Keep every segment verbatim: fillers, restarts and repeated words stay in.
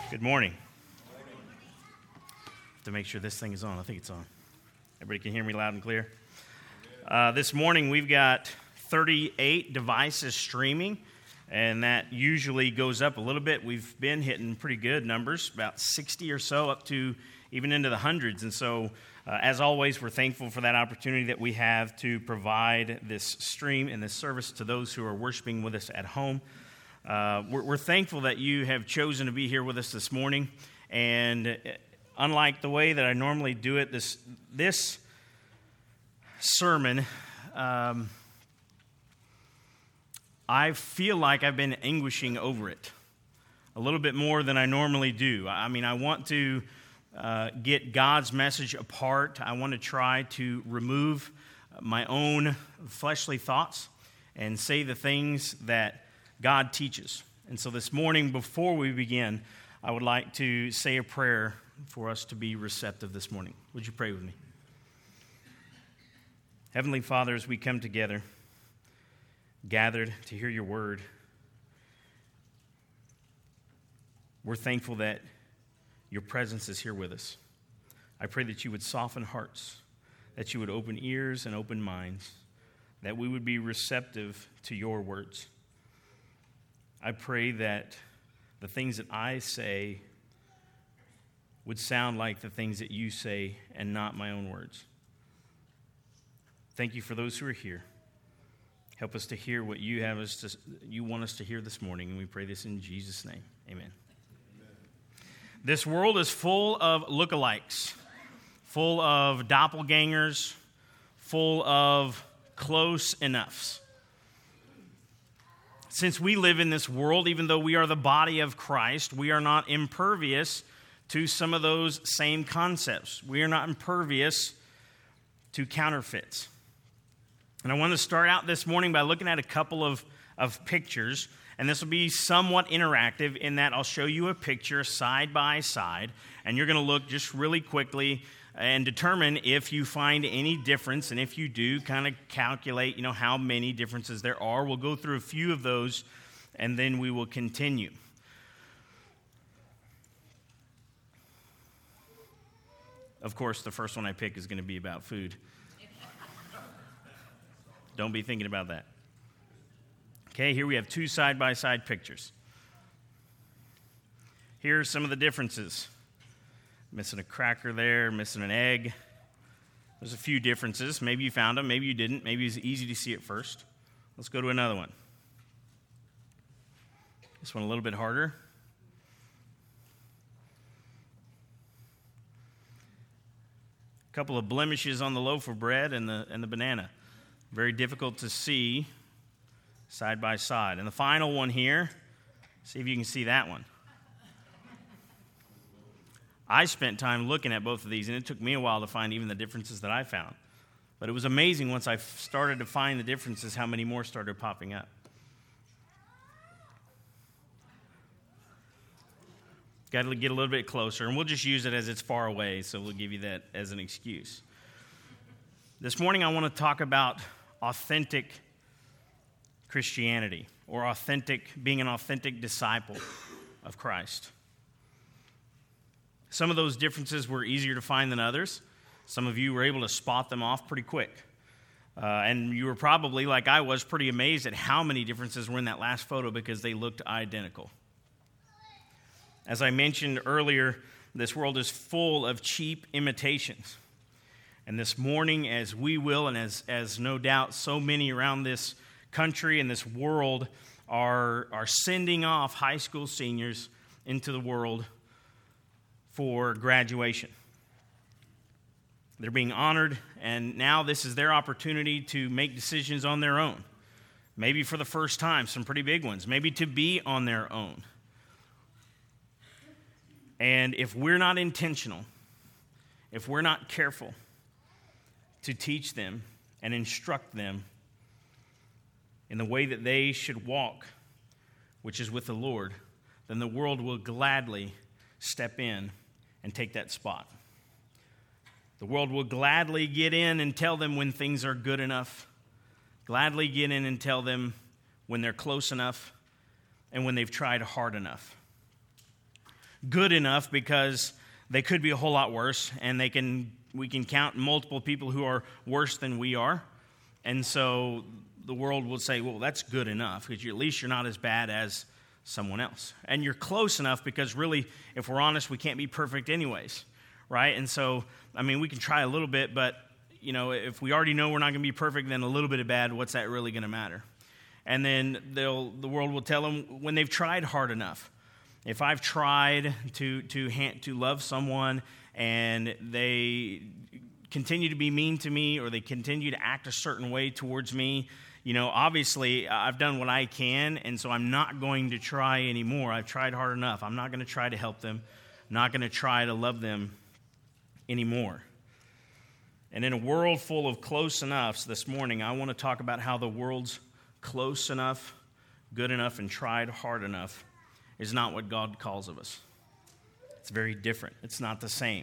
Good morning. To make sure this thing is on. I think it's on. Everybody can hear me loud and clear? Uh, this morning we've got thirty-eight devices streaming, and that usually goes up a little bit. We've been hitting pretty good numbers, about sixty or so, up to even into the hundreds. And so, uh, as always, we're thankful for that opportunity that we have to provide this stream and this service to those who are worshiping with us at home. Uh, we're, we're thankful that you have chosen to be here with us this morning, and unlike the way that I normally do it, this this sermon, um, I feel like I've been anguishing over it a little bit more than I normally do. I mean, I want to uh, get God's message apart. I want to try to remove my own fleshly thoughts and say the things that God teaches. And so this morning, before we begin, I would like to say a prayer for us to be receptive this morning. Would you pray with me? Heavenly Father, as we come together, gathered to hear your word, we're thankful that your presence is here with us. I pray that you would soften hearts, that you would open ears and open minds, that we would be receptive to your words. I pray that the things that I say would sound like the things that you say and not my own words. Thank you for those who are here. Help us to hear what you have us to, you want us to hear this morning, and we pray this in Jesus' name. Amen. Amen. This world is full of lookalikes, full of doppelgangers, full of close enoughs. Since we live in this world, even though we are the body of Christ, we are not impervious to some of those same concepts. We are not impervious to counterfeits. And I want to start out this morning by looking at a couple of, of pictures, and this will be somewhat interactive in that I'll show you a picture side by side, and you're going to look just really quickly and determine if you find any difference, and if you do, kind of calculate, you know, how many differences there are. We'll go through a few of those, and then we will continue. Of course, the first one I pick is going to be about food. Don't be thinking about that. Okay, here we have two side-by-side pictures. Here are some of the differences. Missing a cracker there, missing an egg. There's a few differences. Maybe you found them, maybe you didn't. Maybe it's easy to see at first. Let's go to another one. This one a little bit harder. A couple of blemishes on the loaf of bread and the and the banana. Very difficult to see side by side. And the final one here, see if you can see that one. I spent time looking at both of these, and it took me a while to find even the differences that I found. But it was amazing once I started to find the differences, how many more started popping up. Got to get a little bit closer, and we'll just use it as it's far away, so we'll give you that as an excuse. This morning I want to talk about authentic Christianity, or authentic, being an authentic disciple of Christ. Some of those differences were easier to find than others. Some of you were able to spot them off pretty quick. Uh, and you were probably, like I was, pretty amazed at how many differences were in that last photo because they looked identical. As I mentioned earlier, this world is full of cheap imitations. And this morning, as we will, and as, as no doubt so many around this country and this world are, are sending off high school seniors into the world for graduation. They're being honored, and now this is their opportunity to make decisions on their own. Maybe for the first time, some pretty big ones. Maybe to be on their own. And if we're not intentional, if we're not careful to teach them and instruct them in the way that they should walk, which is with the Lord, then the world will gladly step in and take that spot. The world will gladly get in and tell them when things are good enough, gladly get in and tell them when they're close enough, and when they've tried hard enough. good enough because they could be a whole lot worse, and they can we can count multiple people who are worse than we are. And so the world will say, well, that's good enough, because you, at least you're not as bad as someone else. And you're close enough, because really, if we're honest, we can't be perfect anyways, right? And so, I mean, we can try a little bit, but, you know, if we already know we're not going to be perfect, then a little bit of bad, what's that really going to matter? And then they'll the world will tell them when they've tried hard enough. If I've tried to to hand, to love someone and they continue to be mean to me, or they continue to act a certain way towards me, you know, obviously I've done what I can, and so I'm not going to try anymore. I've tried hard enough. I'm not going to try to help them. I'm not going to try to love them anymore. And in a world full of close enoughs this morning, I want to talk about how the world's close enough, good enough, and tried hard enough is not what God calls of us. It's very different. It's not the same.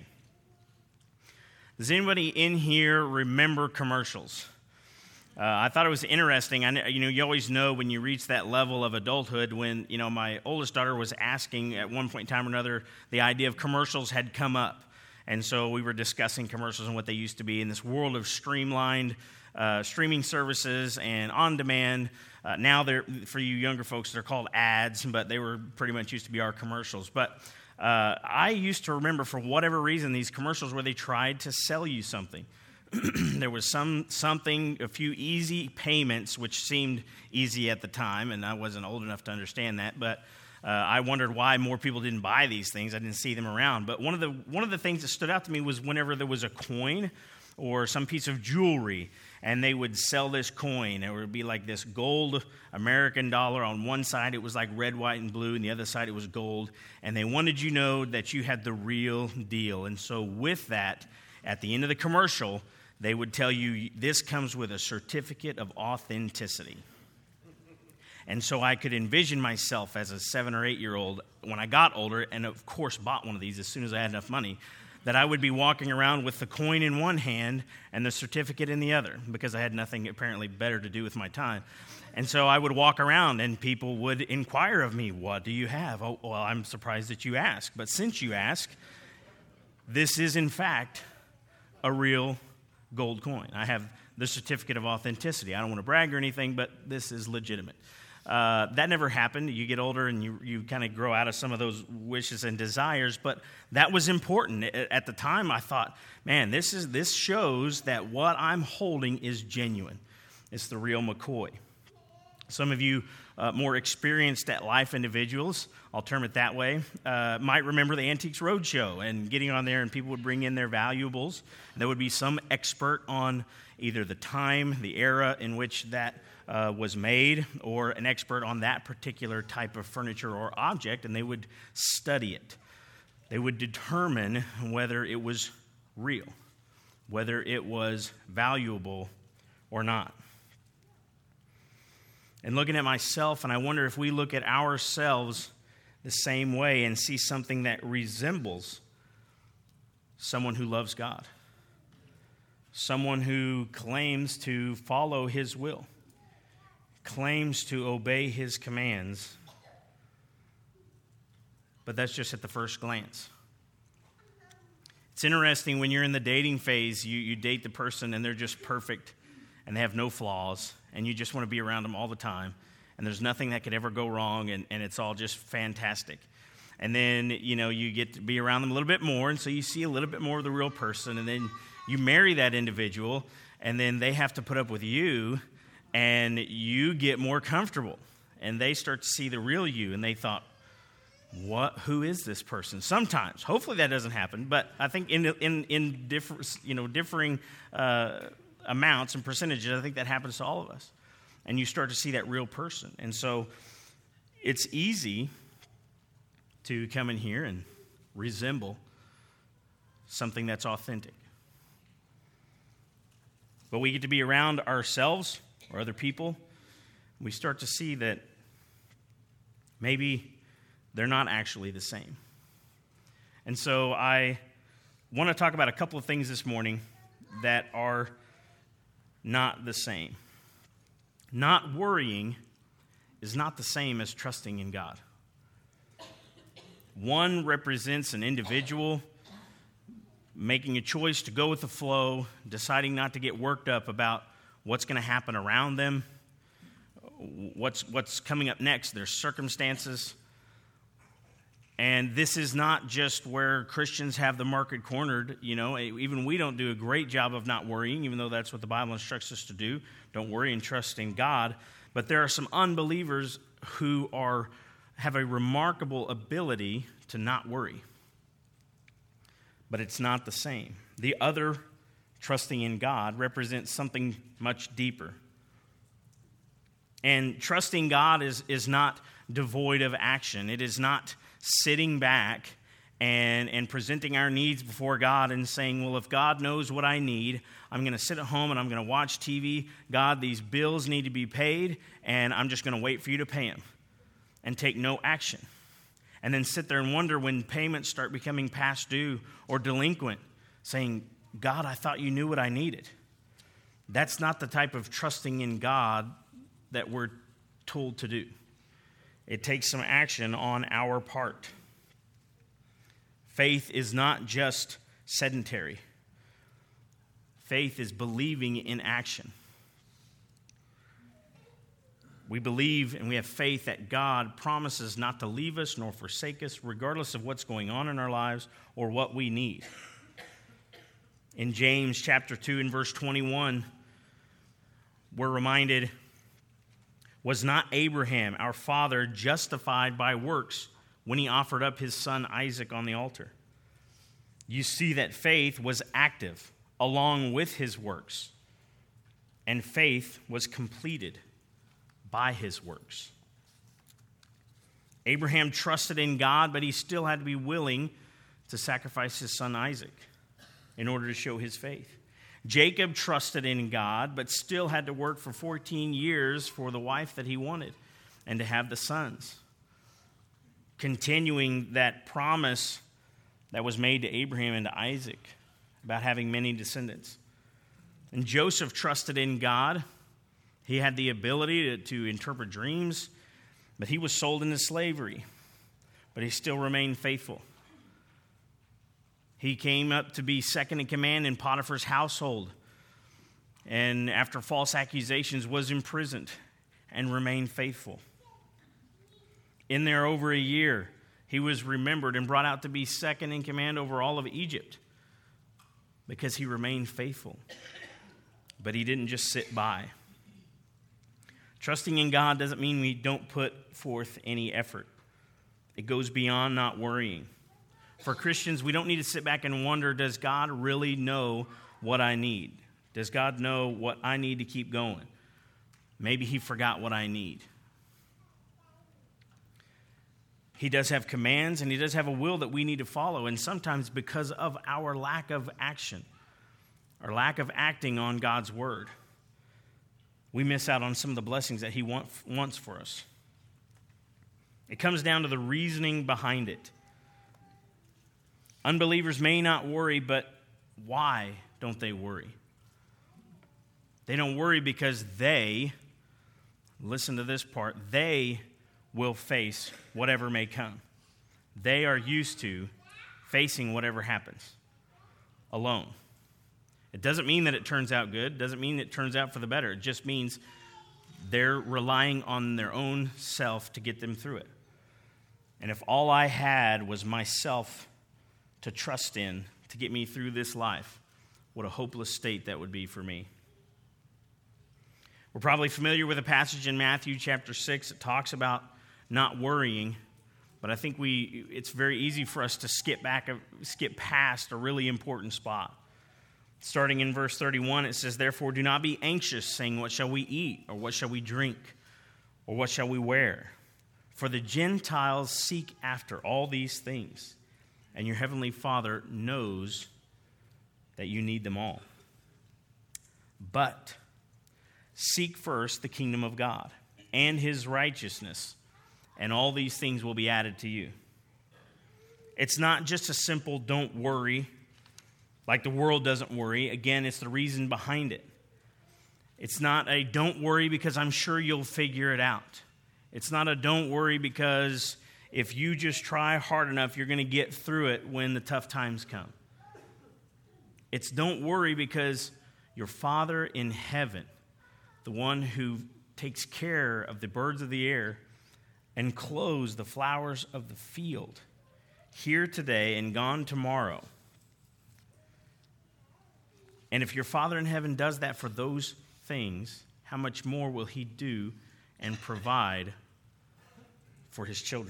Does anybody in here remember commercials? Uh, I thought it was interesting. I, you know, you always know when you reach that level of adulthood when, you know, my oldest daughter was asking at one point in time or another, the idea of commercials had come up. And so we were discussing commercials and what they used to be in this world of streamlined uh, streaming services and on-demand. Uh, now, they're for you younger folks, they're called ads, but they were pretty much used to be our commercials. But uh, I used to remember, for whatever reason, these commercials where they tried to sell you something. There was some something, a few easy payments, which seemed easy at the time, and I wasn't old enough to understand that, but uh, I wondered why more people didn't buy these things. I didn't see them around. But one of the one of the things that stood out to me was whenever there was a coin or some piece of jewelry, and they would sell this coin. It would be like this gold American dollar. On one side, it was like red, white, and blue, and the other side, it was gold. And they wanted you to know that you had the real deal. And so with that, at the end of the commercial, they would tell you, this comes with a certificate of authenticity. And so I could envision myself as a seven or eight-year-old when I got older, and of course bought one of these as soon as I had enough money, that I would be walking around with the coin in one hand and the certificate in the other, because I had nothing apparently better to do with my time. And so I would walk around, and people would inquire of me, what do you have? Oh, well, I'm surprised that you ask. But since you ask, this is in fact a real gold coin. I have the certificate of authenticity. I don't want to brag or anything, but this is legitimate. Uh, that never happened. You get older and you, you kind of grow out of some of those wishes and desires, but that was important. At the time, I thought, man, this is this shows that what I'm holding is genuine. It's the real McCoy. Some of you uh, more experienced at life individuals, I'll term it that way, uh, might remember the Antiques Roadshow and getting on there, and people would bring in their valuables. There would be some expert on either the time, the era in which that uh, was made, or an expert on that particular type of furniture or object, and they would study it. They would determine whether it was real, whether it was valuable or not. And looking at myself, and I wonder if we look at ourselves the same way and see something that resembles someone who loves God, someone who claims to follow His will, claims to obey His commands, but that's just at the first glance. It's interesting when you're in the dating phase, you, you date the person and they're just perfect and they have no flaws, and you just want to be around them all the time, and there's nothing that could ever go wrong, and, and it's all just fantastic. And then, you know, you get to be around them a little bit more, and so you see a little bit more of the real person, and then you marry that individual, and then they have to put up with you, and you get more comfortable, and they start to see the real you, and they thought, what? Who is this person? Sometimes, hopefully that doesn't happen, but I think in in in different, you know, differing uh, amounts and percentages, I think that happens to all of us, and you start to see that real person, and so it's easy to come in here and resemble something that's authentic. But we get to be around ourselves or other people, we start to see that maybe they're not actually the same. And so I want to talk about a couple of things this morning that are not the same. Not worrying is not the same as trusting in God. One represents an individual making a choice to go with the flow, deciding not to get worked up about what's going to happen around them, what's what's coming up next, their circumstances. And this is not just where Christians have the market cornered. You know, even we don't do a great job of not worrying, even though that's what the Bible instructs us to do. Don't worry and trust in God. But there are some unbelievers who are have a remarkable ability to not worry. But it's not the same. The other, trusting in God, represents something much deeper. And trusting God is, is not devoid of action. It is not sitting back and, and presenting our needs before God and saying, well, if God knows what I need, I'm going to sit at home and I'm going to watch T V. God, these bills need to be paid, and I'm just going to wait for you to pay them and take no action. And then sit there and wonder when payments start becoming past due or delinquent, saying, God, I thought you knew what I needed. That's not the type of trusting in God that we're told to do. It takes some action on our part. Faith is not just sedentary. Faith is believing in action. We believe and we have faith that God promises not to leave us nor forsake us, regardless of what's going on in our lives or what we need. In James chapter two and verse twenty-one, we're reminded, was not Abraham, our father, justified by works when he offered up his son Isaac on the altar? You see that faith was active along with his works, and faith was completed by his works. Abraham trusted in God, but he still had to be willing to sacrifice his son Isaac in order to show his faith. Jacob trusted in God, but still had to work for fourteen years for the wife that he wanted and to have the sons, continuing that promise that was made to Abraham and to Isaac about having many descendants. And Joseph trusted in God. He had the ability to, to interpret dreams, but he was sold into slavery, but he still remained faithful. He came up to be second in command in Potiphar's household, and after false accusations was imprisoned and remained faithful. In there over a year, he was remembered and brought out to be second in command over all of Egypt because he remained faithful. But he didn't just sit by. Trusting in God doesn't mean we don't put forth any effort. It goes beyond not worrying. For Christians, we don't need to sit back and wonder, does God really know what I need? Does God know what I need to keep going? Maybe he forgot what I need. He does have commands, and he does have a will that we need to follow. And sometimes because of our lack of action, our lack of acting on God's word, we miss out on some of the blessings that he want, wants for us. It comes down to the reasoning behind it. Unbelievers may not worry, but why don't they worry? They don't worry because they, listen to this part, they will face whatever may come. They are used to facing whatever happens alone. It doesn't mean that it turns out good. It doesn't mean it turns out for the better. It just means they're relying on their own self to get them through it. And if all I had was myself to trust in to get me through this life, what a hopeless state that would be for me. We're probably familiar with a passage in Matthew chapter six that talks about not worrying, but I think we it's very easy for us to skip back, skip past a really important spot. Starting in verse thirty-one, it says, "Therefore do not be anxious, saying, what shall we eat, or what shall we drink, or what shall we wear? For the Gentiles seek after all these things, and your heavenly Father knows that you need them all. But seek first the kingdom of God and his righteousness, and all these things will be added to you." It's not just a simple don't worry, like the world doesn't worry. Again, it's the reason behind it. It's not a don't worry because I'm sure you'll figure it out. It's not a don't worry because if you just try hard enough, you're going to get through it when the tough times come. It's don't worry, because your Father in heaven, the one who takes care of the birds of the air and clothes the flowers of the field, here today and gone tomorrow. And if your Father in heaven does that for those things, how much more will he do and provide for his children?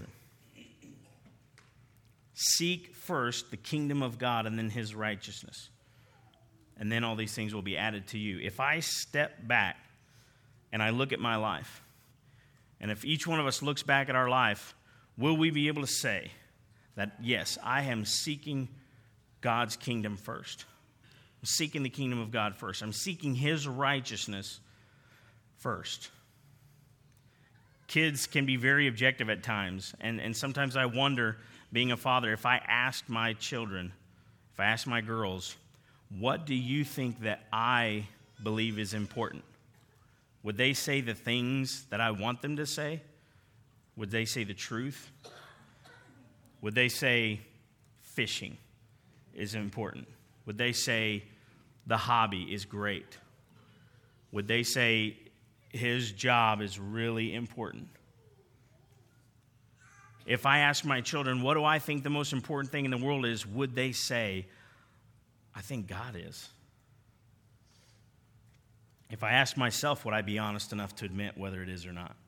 Seek first the kingdom of God and then his righteousness. And then all these things will be added to you. If I step back and I look at my life, and if each one of us looks back at our life, will we be able to say that, yes, I am seeking God's kingdom first? I'm seeking the kingdom of God first. I'm seeking his righteousness first. Kids can be very objective at times, and, and sometimes I wonder, being a father, if I asked my children, if I asked my girls, what do you think that I believe is important? Would they say the things that I want them to say? Would they say the truth? Would they say fishing is important? Would they say the hobby is great? Would they say his job is really important? If I ask my children, what do I think the most important thing in the world is, would they say, I think God is? If I ask myself, would I be honest enough to admit whether it is or not?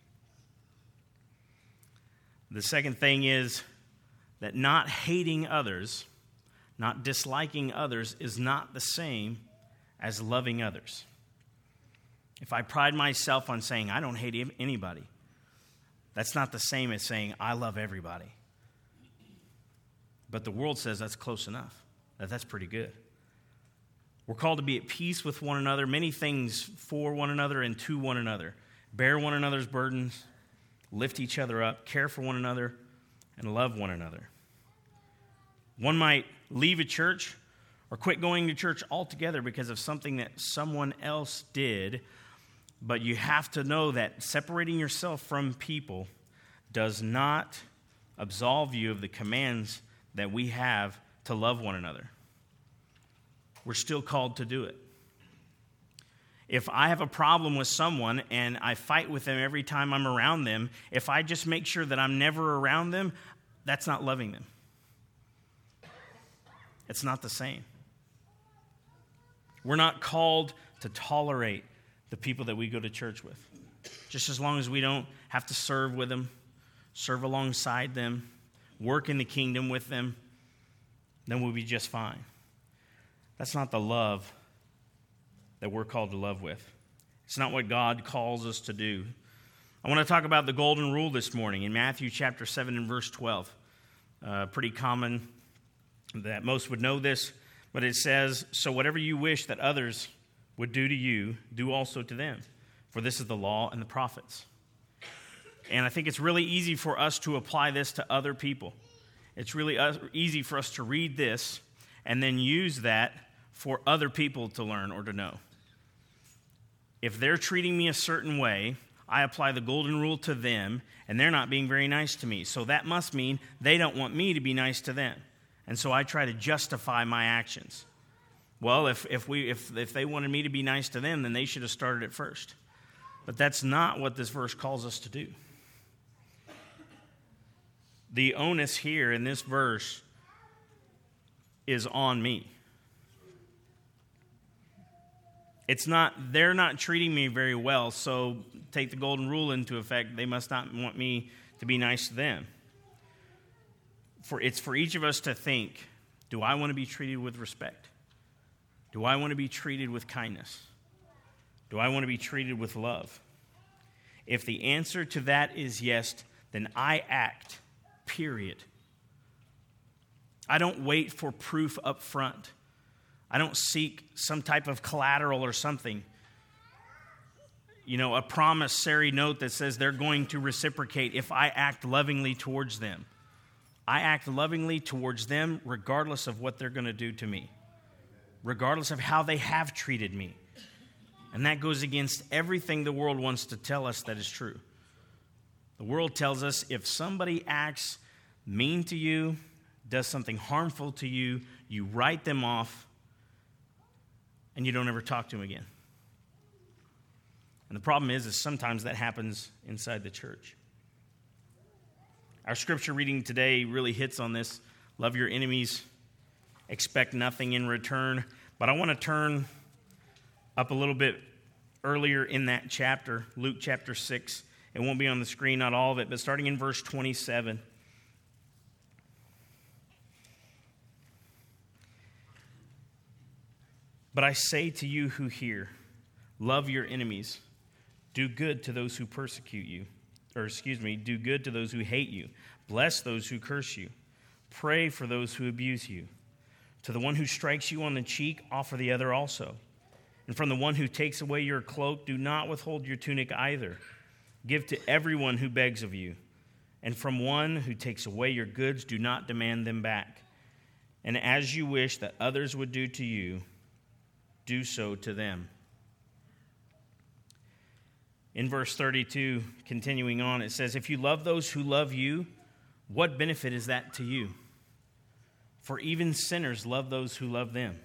The second thing is that not hating others, not disliking others, is not the same as loving others. If I pride myself on saying, I don't hate anybody, that's not the same as saying, I love everybody. But the world says that's close enough, that that's pretty good. We're called to be at peace with one another, many things for one another and to one another. Bear one another's burdens, lift each other up, care for one another, and love one another. One might leave a church or quit going to church altogether because of something that someone else did, but you have to know that separating yourself from people does not absolve you of the commands that we have to love one another. We're still called to do it. If I have a problem with someone and I fight with them every time I'm around them, if I just make sure that I'm never around them, that's not loving them. It's not the same. We're not called to tolerate the people that we go to church with. Just as long as we don't have to serve with them, serve alongside them, work in the kingdom with them, then we'll be just fine. That's not the love that we're called to love with. It's not what God calls us to do. I want to talk about the golden rule this morning in Matthew chapter seven and verse twelve. Uh, pretty common that most would know this, but it says, so whatever you wish that others would do to you, do also to them, for this is the law and the prophets. And I think it's really easy for us to apply this to other people. It's really easy for us to read this and then use that for other people to learn or to know. If they're treating me a certain way, I apply the golden rule to them, and they're not being very nice to me. So that must mean they don't want me to be nice to them. And so I try to justify my actions. Well, if if we if if they wanted me to be nice to them, then they should have started it first. But that's not what this verse calls us to do. The onus here in this verse is on me. It's not, they're not treating me very well, so take the golden rule into effect. They must not want me to be nice to them. For it's for each of us to think, do I want to be treated with respect? Do I want to be treated with kindness? Do I want to be treated with love? If the answer to that is yes, then I act, period. I don't wait for proof up front. I don't seek some type of collateral or something. You know, a promissory note that says they're going to reciprocate if I act lovingly towards them. I act lovingly towards them regardless of what they're going to do to me, regardless of how they have treated me. And that goes against everything the world wants to tell us that is true. The world tells us if somebody acts mean to you, does something harmful to you, you write them off, and you don't ever talk to them again. And the problem is, is sometimes that happens inside the church. Our scripture reading today really hits on this. Love your enemies, expect nothing in return. But I want to turn up a little bit earlier in that chapter, Luke chapter six. It won't be on the screen, not all of it, but starting in verse twenty-seven. But I say to you who hear, love your enemies, do good to those who persecute you, or excuse me, do good to those who hate you, bless those who curse you, pray for those who abuse you. To the one who strikes you on the cheek, offer the other also. And from the one who takes away your cloak, do not withhold your tunic either. Give to everyone who begs of you. And from one who takes away your goods, do not demand them back. And as you wish that others would do to you, do so to them. In verse thirty-two, continuing on, it says, if you love those who love you, what benefit is that to you? For even sinners love those who love them.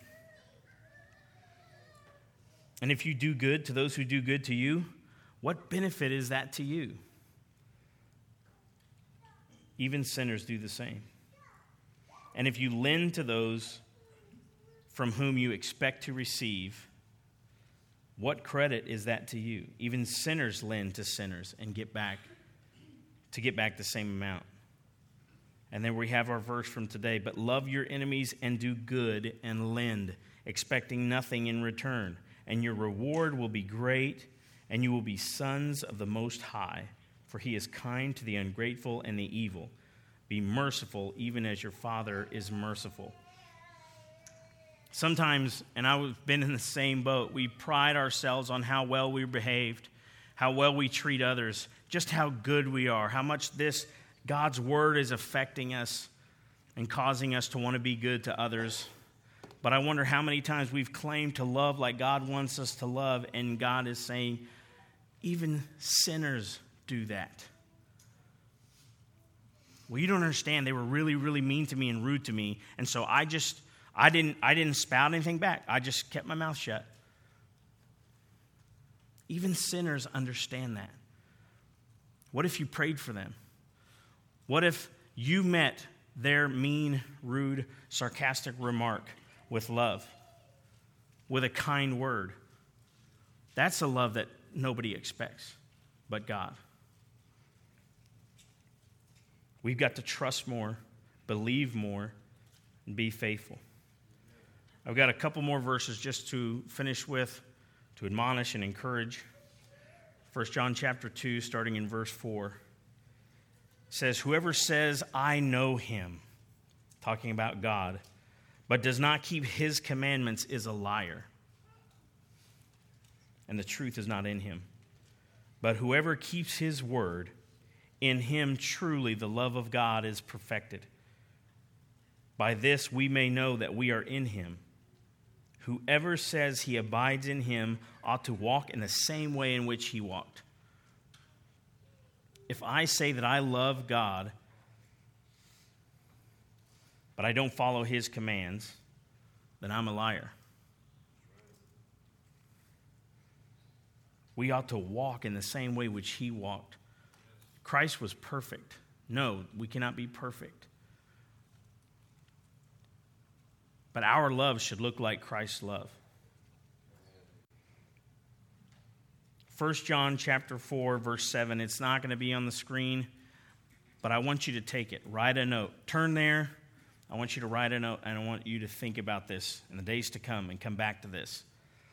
And if you do good to those who do good to you, what benefit is that to you? Even sinners do the same. And if you lend to those from whom you expect to receive, what credit is that to you? Even sinners lend to sinners and get back to get back the same amount. And then we have our verse from today, but love your enemies and do good and lend, expecting nothing in return, and your reward will be great, and you will be sons of the Most High, for he is kind to the ungrateful and the evil. Be merciful, even as your Father is merciful. Sometimes, and I've been in the same boat, we pride ourselves on how well we behaved, how well we treat others, just how good we are, how much this God's word is affecting us and causing us to want to be good to others. But I wonder how many times we've claimed to love like God wants us to love, and God is saying, even sinners do that. Well, you don't understand. They were really, really mean to me and rude to me, and so I just, I didn't, I didn't spout anything back. I just kept my mouth shut. Even sinners understand that. What if you prayed for them? What if you met their mean, rude, sarcastic remark with love, with a kind word? That's a love that nobody expects but God. We've got to trust more, believe more, and be faithful. I've got a couple more verses just to finish with, to admonish and encourage. First John chapter two, starting in verse four. Says, whoever says, I know him, talking about God, but does not keep his commandments is a liar, and the truth is not in him. But whoever keeps his word, in him truly the love of God is perfected. By this we may know that we are in him. Whoever says he abides in him ought to walk in the same way in which he walked. If I say that I love God, but I don't follow his commands, then I'm a liar. We ought to walk in the same way which he walked. Christ was perfect. No, we cannot be perfect. But our love should look like Christ's love. First John chapter four, verse seven. It's not going to be on the screen, but I want you to take it. Write a note. Turn there. I want you to write a note, and I want you to think about this in the days to come and come back to this.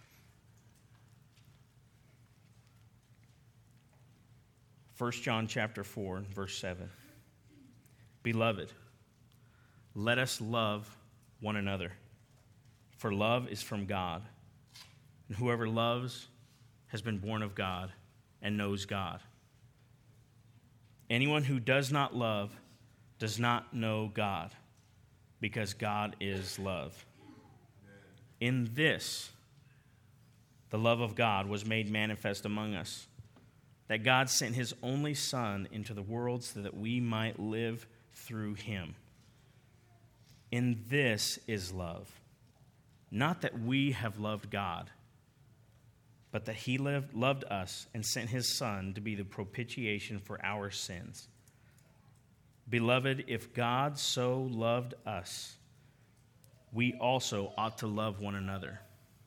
First John chapter four, verse seven. Beloved, let us love one another, for love is from God, and whoever loves has been born of God and knows God. Anyone who does not love does not know God, because God is love. In this, the love of God was made manifest among us, that God sent his only Son into the world so that we might live through him. In this is love, not that we have loved God, but that he lived, loved us and sent his Son to be the propitiation for our sins. Beloved, if God so loved us, we also ought to love one another.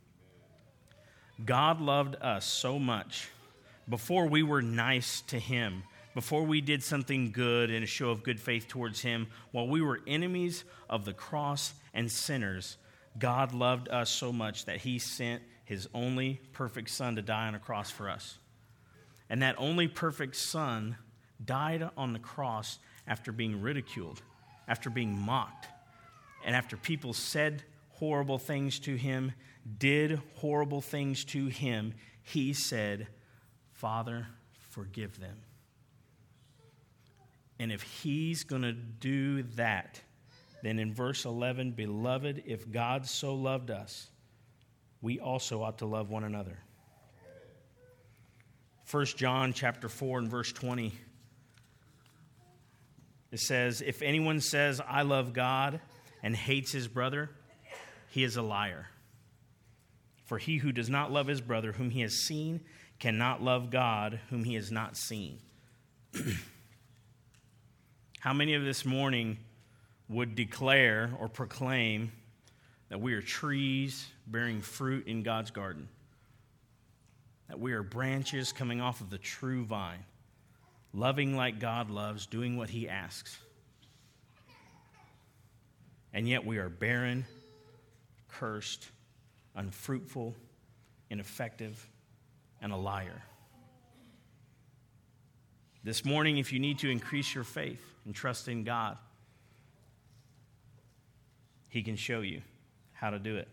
God loved us so much before we were nice to him, before we did something good in a show of good faith towards him, while we were enemies of the cross and sinners, God loved us so much that he sent his only perfect Son to die on a cross for us. And that only perfect Son died on the cross after being ridiculed, after being mocked, and after people said horrible things to him, did horrible things to him, he said, Father, forgive them. And if he's going to do that, then in verse eleven, beloved, if God so loved us, we also ought to love one another. First John chapter four and verse twenty. It says, if anyone says, I love God and hates his brother, he is a liar. For he who does not love his brother whom he has seen cannot love God whom he has not seen. How many of this morning would declare or proclaim that we are trees bearing fruit in God's garden? That we are branches coming off of the true vine, loving like God loves, doing what he asks. And yet we are barren, cursed, unfruitful, ineffective, and a liar. This morning, if you need to increase your faith and trust in God, he can show you how to do it.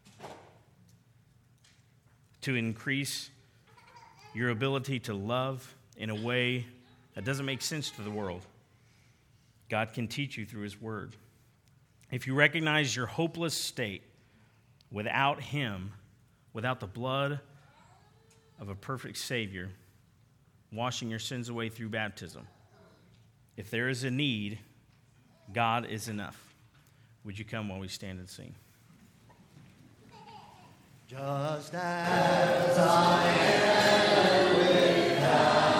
To increase your ability to love in a way that doesn't make sense to the world, God can teach you through his word. If you recognize your hopeless state without him, without the blood of a perfect Savior, washing your sins away through baptism, if there is a need, God is enough. Would you come while we stand and sing? Just as I am without